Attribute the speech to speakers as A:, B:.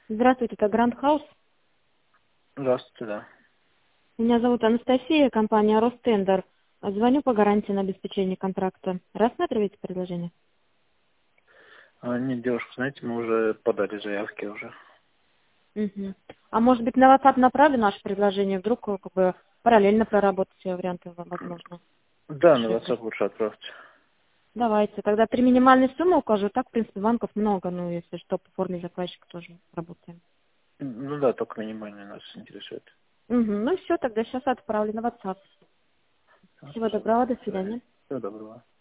A: Здравствуйте, это Гранд Хаус.
B: Здравствуйте, да.
A: Меня зовут Анастасия, компания Ростендер. Звоню по гарантии на обеспечение контракта. Рассматриваете предложение?
B: Нет, девушка, знаете, мы уже подали заявки уже.
A: Мгм. А может быть на WhatsApp направлю наше предложение? Вдруг как бы параллельно проработать все варианты возможно.
B: Да, на
A: Дешевле.
B: WhatsApp лучше отправьте.
A: Давайте. Тогда 3 минимальные суммы укажу. Так, в принципе, банков много. Ну, если что, по форме заказчика тоже работаем.
B: Ну да, только минимальный нас интересует.
A: Мгм. Ну все, тогда сейчас отправлю на WhatsApp. Всего
B: Спасибо.
A: доброго, до свидания.
B: Всего доброго.